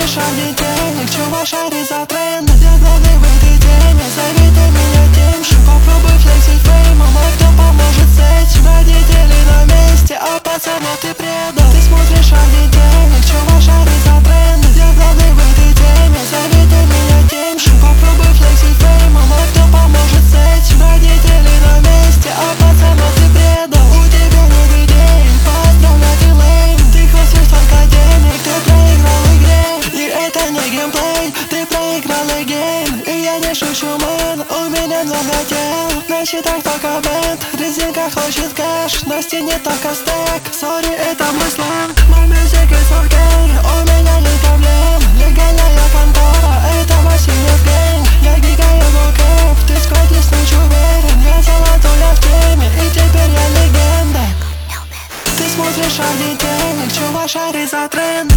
смотришь ради денег, чувак шарит за тренды. Где главный в этой теме, зови ты меня тем же. Попробуй флексить феймом, а кто поможет с этим? Родители на месте, а пацану ты предал. Ты смотришь ради денег, чувак шарит за тренды. Где главный в этой теме, зови ты меня тем же. Попробуй флексить феймом, а кто поможет с этим? Родители на месте, а пацану ты предал. У тебя нет идей, поздравляю, ты лейм. Ты хвостишь столько денег, ты проиграл в игре. И это не геймплей, ты проиграл и гейм. И я не шучу, мэн, у меня много тел. На счетах только бэнд, резинка хочет кэш. На стене только стек, сори, это мой сленг. Мой мюзик is окей, у меня нет проблем. Легальная контора, это Васильев гэнг. Я гига, его кэп, ты скотишь, ночью уверен. Я золотой, я в теме, и теперь я легенда. Ты смотришь ради денег, чувак шарит за тренд.